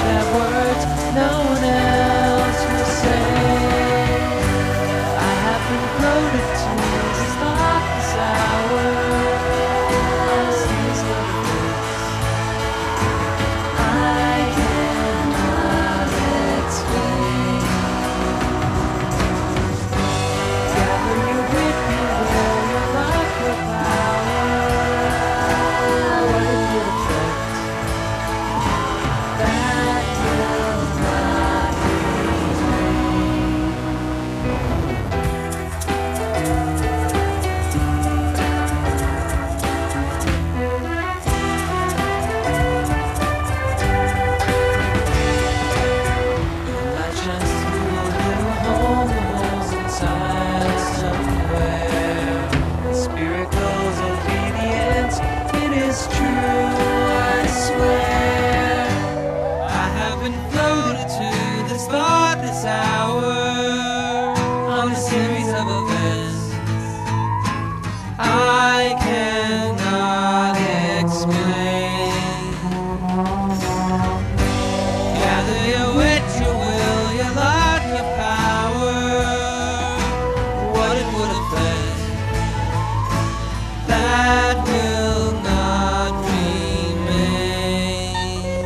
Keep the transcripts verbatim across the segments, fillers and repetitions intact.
said words no one else will say. I have been floated to this thoughtless hour. I see something I cannot explain. Gather you with me where your life will power. What it would affect that will not remain. Legends will new home holes inside somewhere. The spirit goes obedient. It is true, I swear. I have been floated to this thoughtless hour on a series of events I cannot explain. Gather your wit, your will, your luck, your power. What it would affect that will not remain.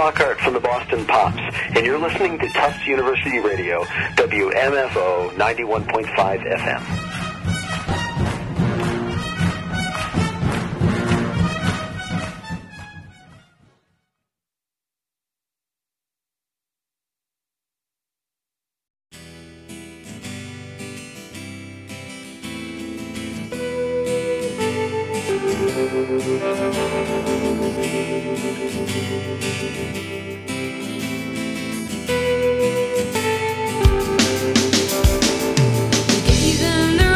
Flockhart from the Boston Pops, and you're listening to Tufts University Radio, W M F O ninety-one point five F M. Even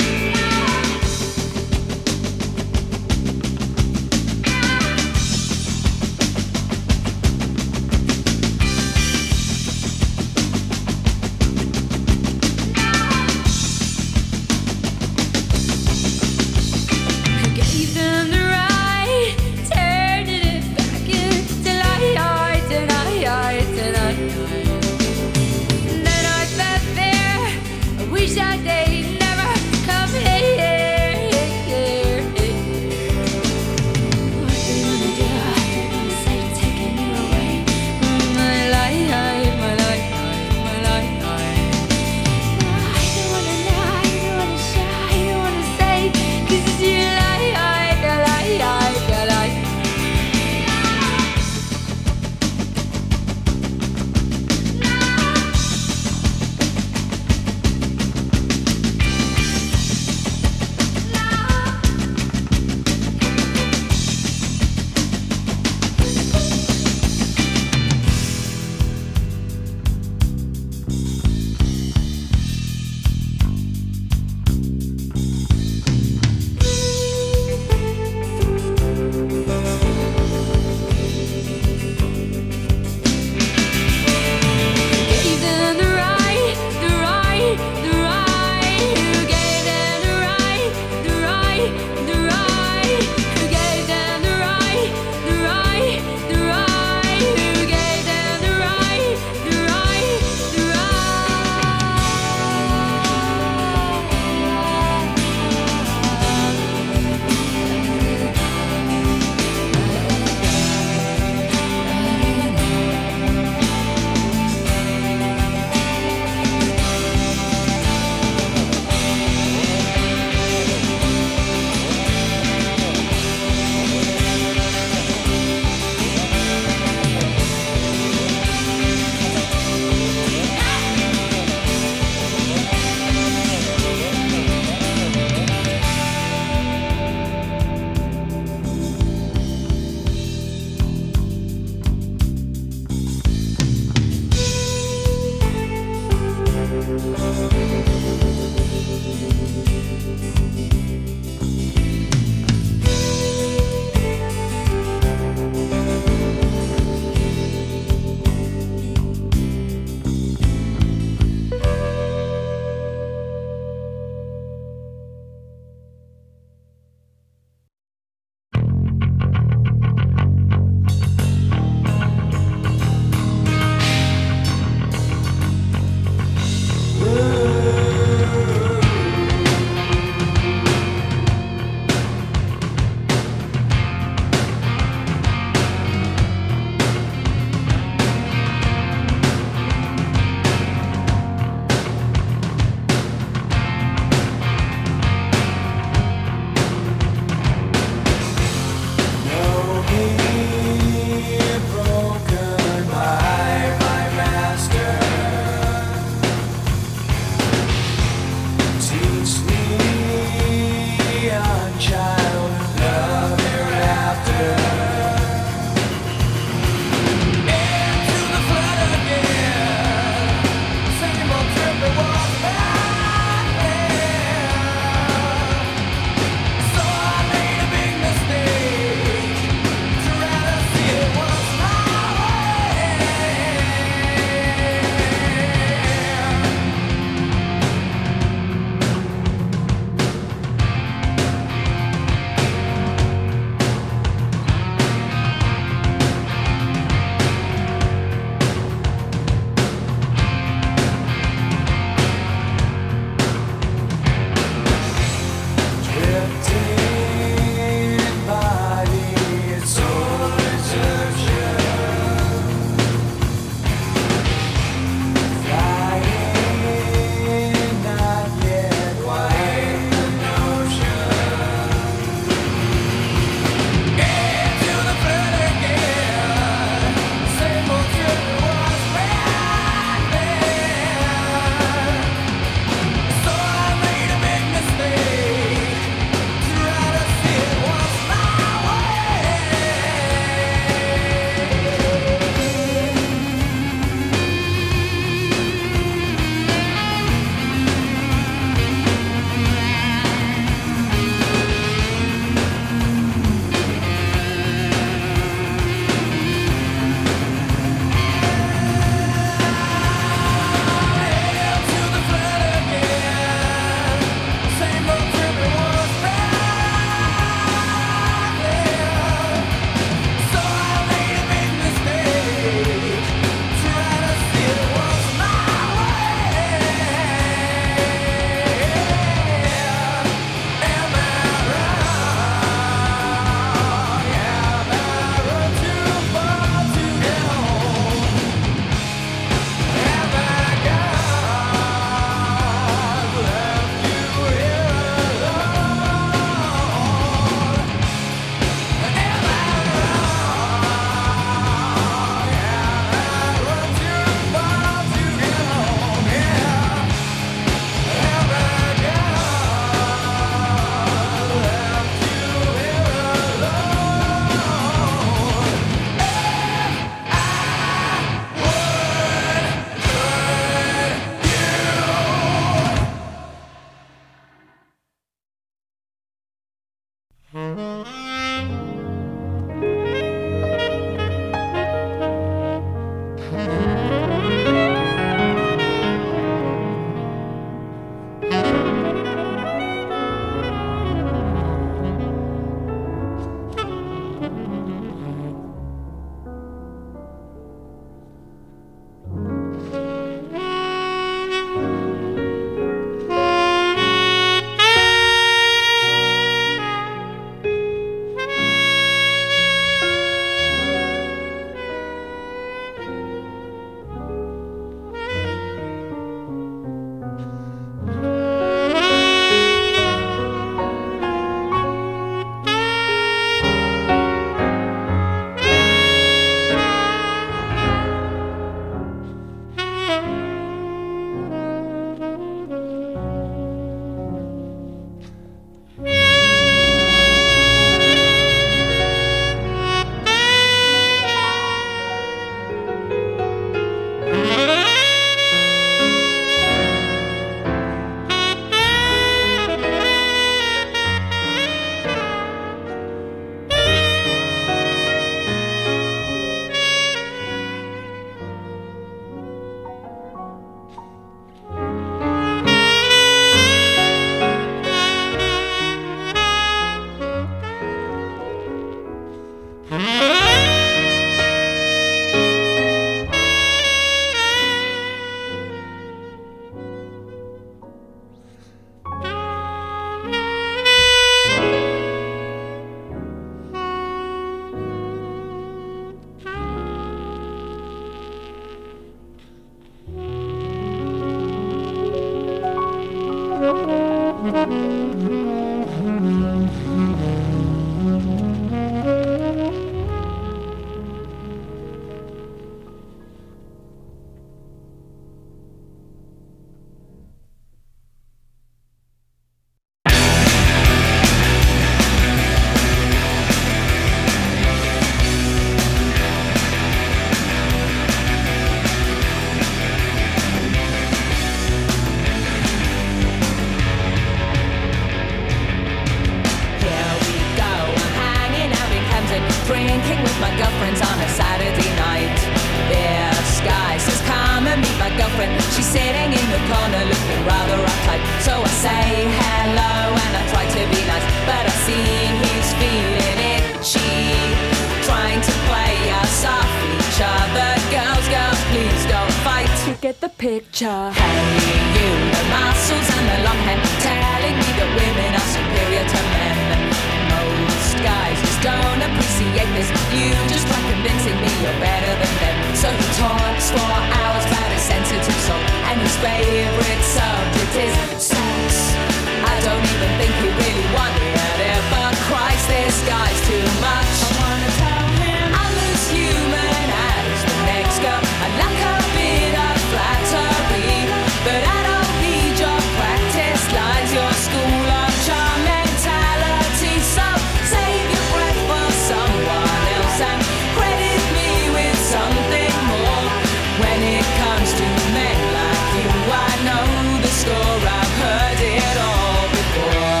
drinking with my girlfriends on a Saturday night. This guy says, come and meet my girlfriend. She's sitting in the corner looking rather uptight. So I say hello and I try to be nice, but I see he's feeling itchy, trying to play us off each other. Girls, girls, please don't fight. You get the picture. Hey, you, the muscles and the long hair, telling me that women are superior to men. Most guys just don't appreciate this. You just try convincing me you're better than them. So he talks for hours about his sensitive soul, and his favorite subject is sex. I don't even think he really wanted it, but Christ, this guy's too much. I wanna tell him I'm as human as the next girl. I like a bit of flattery, but I don't need your practice lines, your school of charm mentality. So save your breath for someone else and credit me with something more. When it comes to men like you, I know the score. I've heard it all before.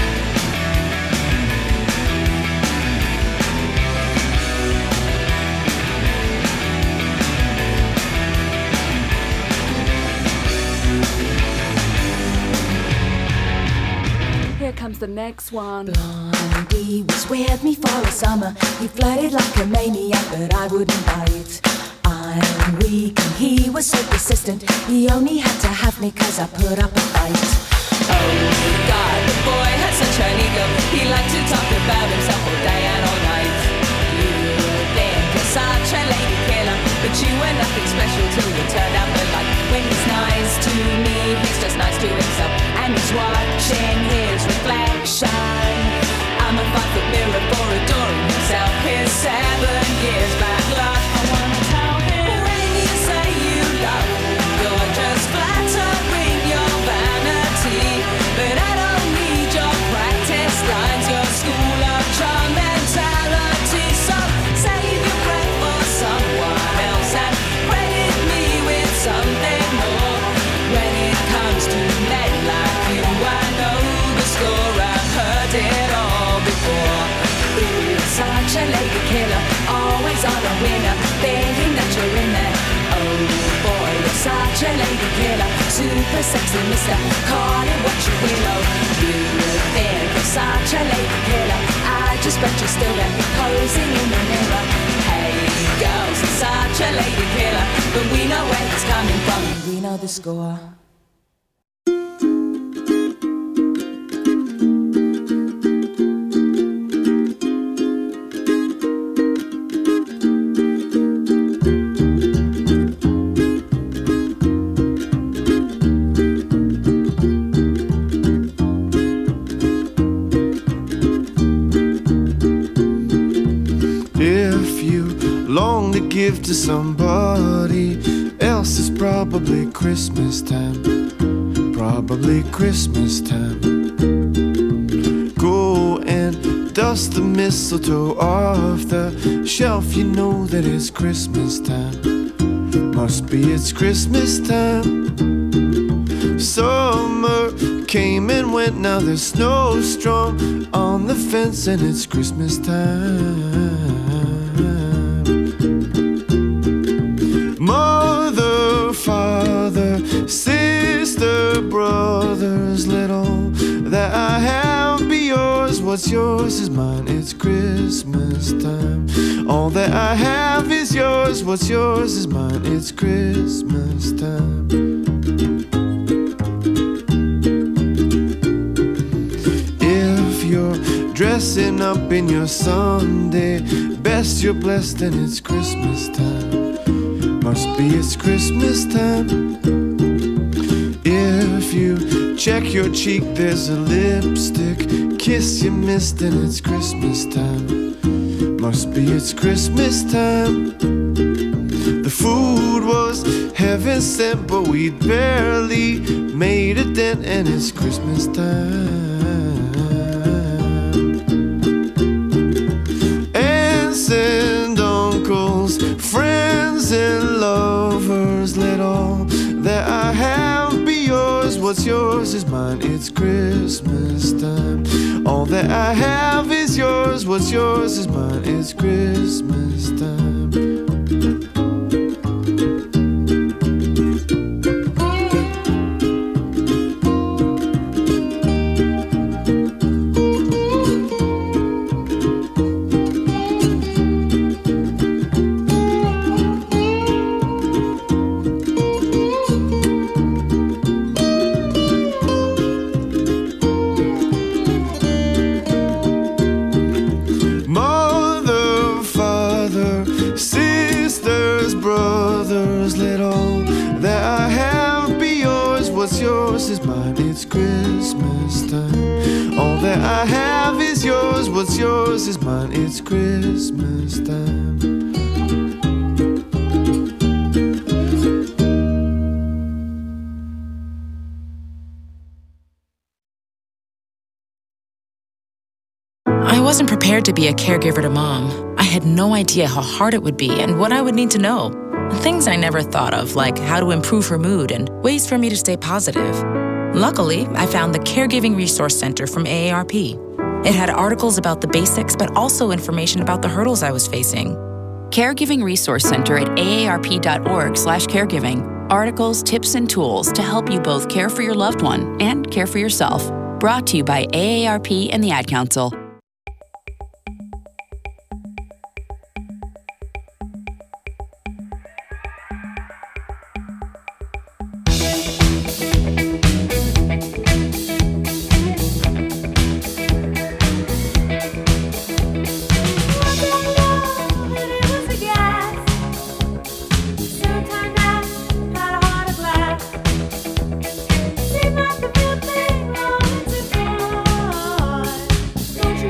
Here comes the next one. Blondie was with me for a summer. He flirted like a maniac, but I wouldn't bite. I'm weak and he was so persistent. He only had to have me cause I put up a fight. Oh God, the boy had such an ego. He liked to talk about himself all day and all night. You think you're such a lady killer, but you were nothing special till you turned out the light. When he's nice to me, he's just nice to himself, and he's watching his reflection. I'm a five-foot mirror for adoring himself. His seven years bad luck. I wanna tell him, when you say you love me, you're just flattering your vanity. But I don't need your practice lines, your school of charm mentality. So save your breath for someone else and credit me with something more. When it comes to men like you, I know the score. I've heard it all before. You're such a lady killer, always on a winner, thinking that you're in there. Oh boy, you're such a lady killer, super sexy mister, call it what you will. Oh, you think you're such a lady killer, I just bet you're still there, posing in the mirror. Hey girls, you're such a lady killer, but we know where it's coming from, we know the score. Give to somebody else, is probably Christmas time, probably Christmas time. Go and dust the mistletoe off the shelf, you know that it's Christmas time, must be it's Christmas time. Summer came and went, now there's snowstorm on the fence and it's Christmas time. Mother, father, sister, brothers, little that I have be yours. What's yours is mine, it's Christmas time. All that I have is yours. What's yours is mine, it's Christmas time. If you're dressing up in your Sunday best, you're blessed and it's Christmas time, must be it's Christmas time. If you check your cheek, there's a lipstick kiss you missed and it's Christmas time, must be it's Christmas time. The food was heaven sent, but we barely made a dent and it's Christmas time. Aunts and uncles, friends and lovers, let all that I have be yours. What's yours is mine, it's Christmas time. All that I have is yours, what's yours is mine. It's Christmas time. I have is yours, what's yours is mine. It's Christmas time. I wasn't prepared to be a caregiver to Mom. I had no idea how hard it would be and what I would need to know. Things I never thought of, like how to improve her mood and ways for me to stay positive. Luckily, I found the Caregiving Resource Center from A A R P. It had articles about the basics, but also information about the hurdles I was facing. Caregiving Resource Center at aarp.org slash caregiving. Articles, tips, and tools to help you both care for your loved one and care for yourself. Brought to you by A A R P and the Ad Council. Don't you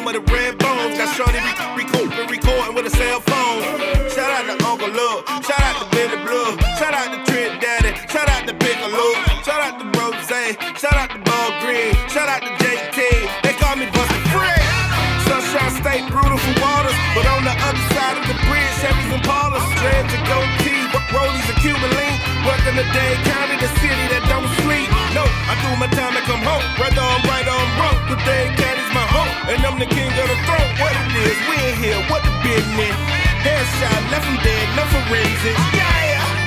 home of the red bones. Got Shorty recording, recording with a cell phone. Shout out to Uncle Love, shout out to Billy Blue, shout out to Trent Daddy, shout out to Piccolo, shout out to Rose, shout out to Ball Green, shout out to J T. They call me Busta Free. Sunshine State, beautiful waters, but on the other side of the bridge, Chevys and Paulers, dreads and goatee, rollies and Cuban link. Welcome to Dade County, the city that don't sleep. No, I do my time to come home, whether I'm right or I'm wrong. The Dade County's my home, and I'm the king of the throne. What it is, we in here, what the business? Headshot, left him dead, no forensics. Yeah.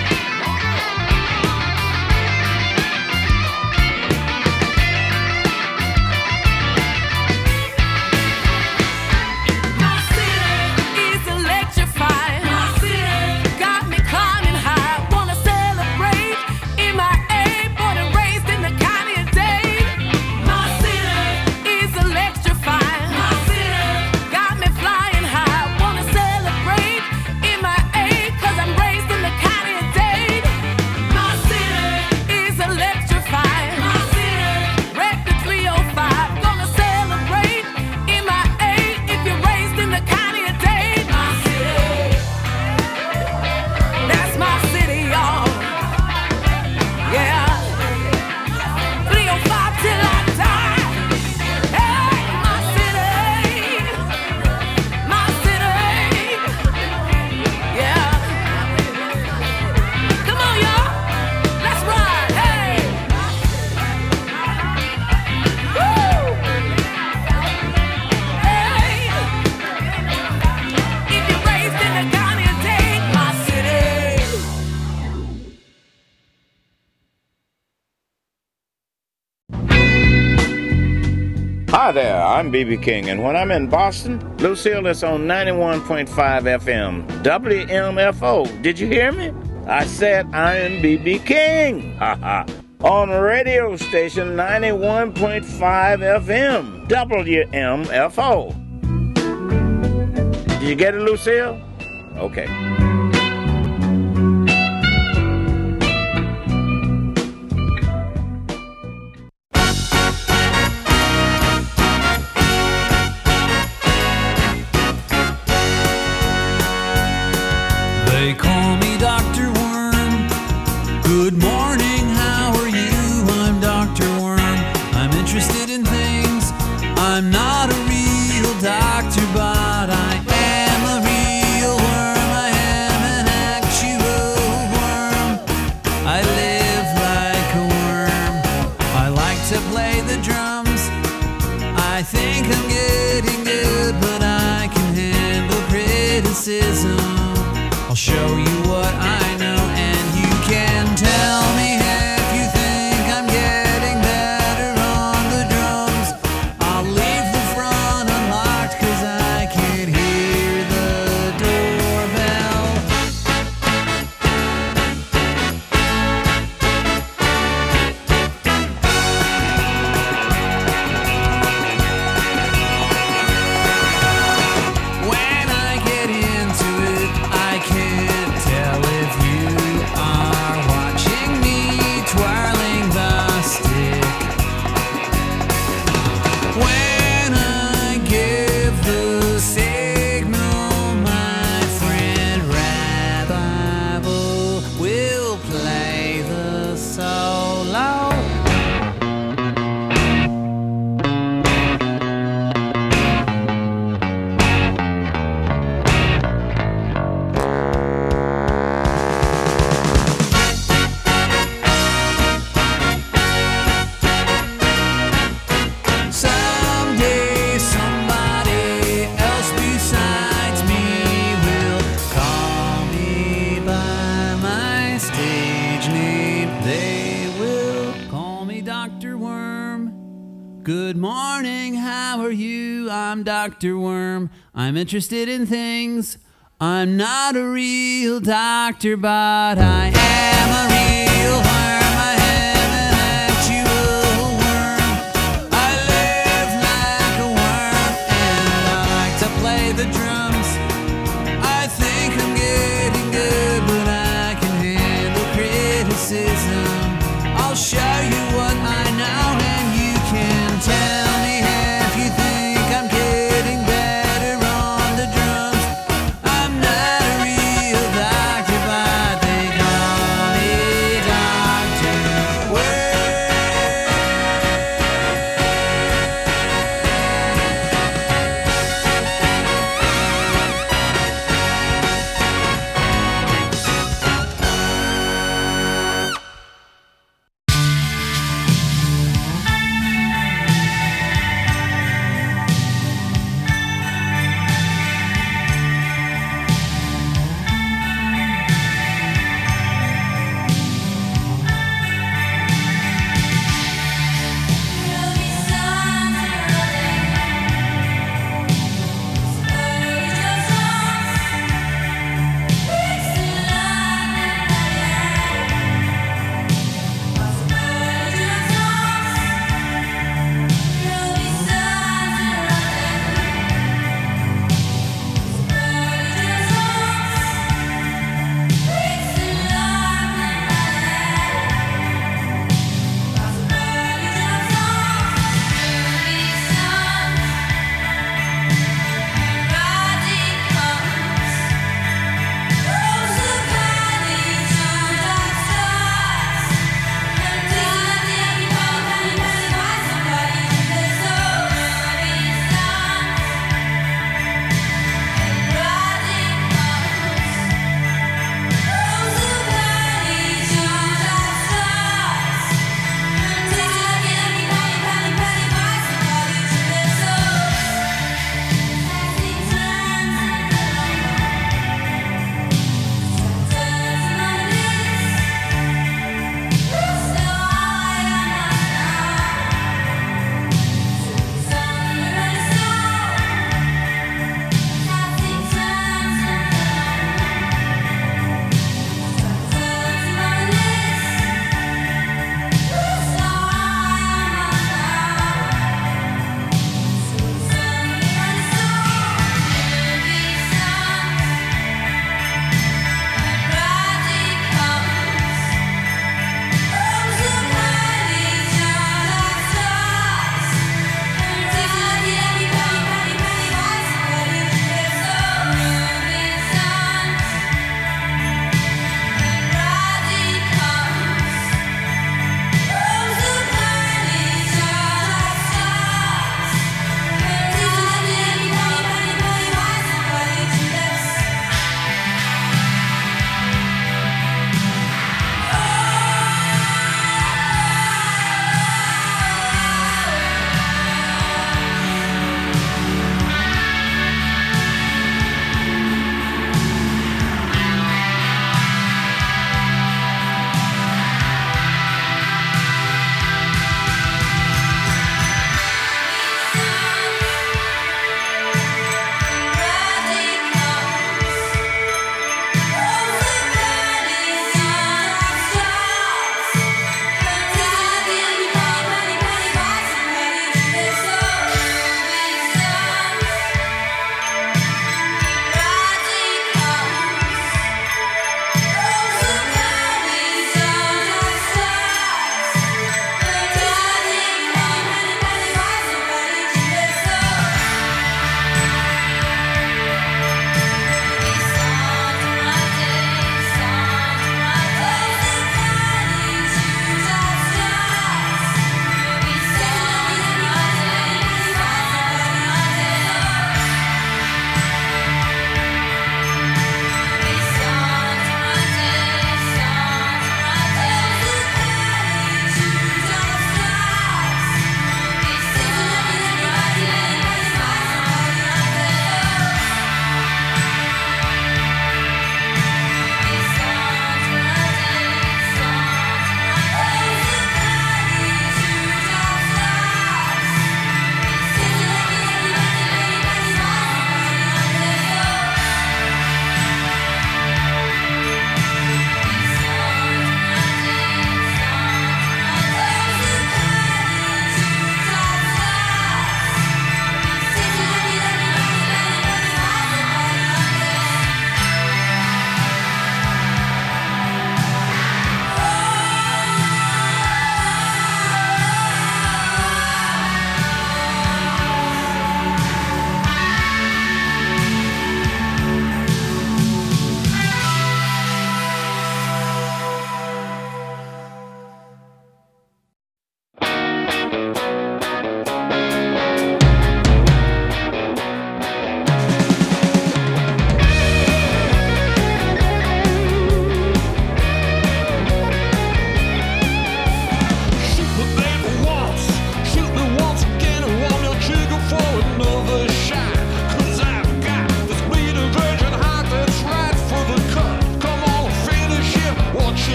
Hi there, I'm B B King, and when I'm in Boston, Lucille is on ninety-one point five F M, W M F O. Did you hear me? I said I'm B B King, haha, on radio station ninety-one point five F M, W M F O. Did you get it, Lucille? Okay. They call me Doctor Worm. Good morning, how are you? I'm Doctor Worm. I'm interested in things. I'm not a real doctor, but I am a real worm. I am an actual worm. I live like a worm. I like to play the drums. I think I'm getting good, but I can handle criticism. I'll show you what I know, and you can tell me if you think I'm getting better on the drums. I'll leave the front unlocked, cause I can hear the doorbell. When I get into it, I can't tell if you are watching me twirling the stick. When I give the signal, my friend Rabbi will play the solo. Someday somebody else besides me will call me by my stage name. They will call me Doctor Worm. Good morning, how are you? I'm Doctor Worm. I'm interested in things. I'm not a real doctor, but I am a real worm. I am an actual worm. I live like a worm, and I like to play the drums. I think I'm getting good, but I can handle criticism. I'll show you what I know, and you can tell me if you think I'm getting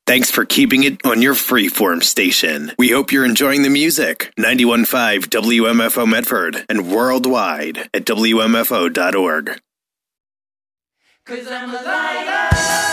Thanks for keeping it on your freeform station. We hope you're enjoying the music. ninety-one point five W M F O Medford and worldwide at W M F O dot org. 'Cause I'm a liar.